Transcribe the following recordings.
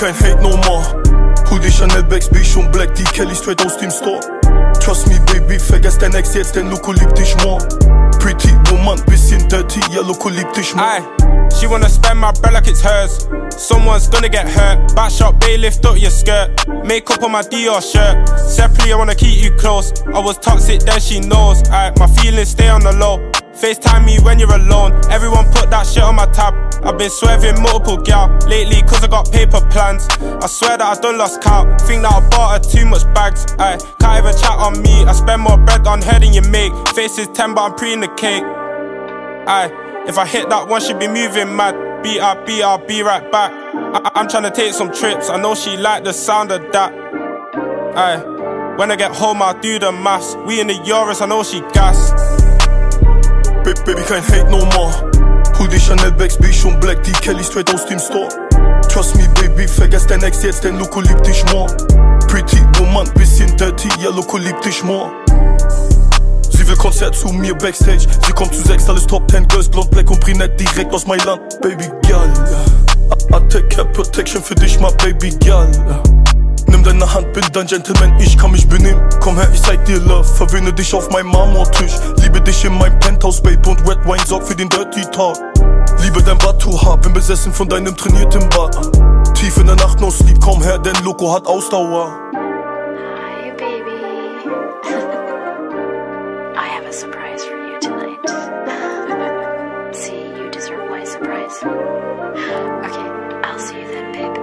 kein Hate no more. Hoodie, Chanel Bags, bin ich schon black, die Kelly straight aus dem Store. Trust me baby, vergesst dein Ex jetzt, denn Loco liebt dich more. Pretty Woman, bisschen dirty, ja Loco liebt dich more. She wanna spend my bread like it's hers. Someone's gonna get hurt. Backshot bay, lift up your skirt. Makeup on my Dior shirt. Separately, I wanna keep you close. I was toxic, then she knows. My feelings stay on the low. FaceTime me when you're alone. Everyone put that shit on my tab. I've been swerving multiple gal lately cause I got paper plans. I swear that I done lost count. Think that I bought her too much bags. Can't even chat on me. I spend more bread on her than you make. Face is 10 but I'm pre in the cake. If I hit that one, she be moving mad. BRB, I'll be right back. I'm tryna take some trips. I know she like the sound of that. When I get home, I'll do the maths. We in the Euros, I know she gas. Baby, kein Hate no more. Hoodie, Chanel Bags, bin ich schon black, die Kelly straight aus dem Store. Trust me baby, vergesst dein Ex jetzt, denn Loco liebt dich more. Pretty Woman, bisschen dirty, ja Loco liebt dich more. Sie will Konzert zu mir backstage. Sie kommt zu 6, alles Top 10 Girls, blond, black und brünett direkt aus Mailand. Baby girl, Attack Cap Protection für dich, my baby girl. Nimm deine Hand, bin dein Gentleman, ich kann mich benehmen. Komm her, ich zeig dir Love, verwöhne dich auf meinem Marmortisch. Liebe dich in meinem Penthouse, Babe, und Red Wine sorgt für den Dirty Talk. Liebe dein Batu-Haar, bin besessen von deinem trainierten Bart. Tief in der Nacht, no sleep, komm her, denn Loco hat Ausdauer. Hi baby, I have a surprise for you tonight. See, you deserve my surprise. Okay, I'll see you then, babe.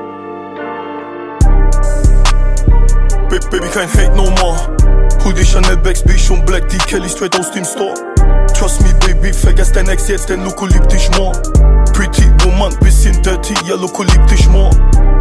Baby, kein Hate no more. Hoodie, Chanel Bags, bin ich schon black, die Kelly straight aus dem Store. Trust me baby, vergesst dein Ex jetzt, denn Loco liebt dich more. Pretty Woman, bisschen dirty, ja Loco liebt dich more.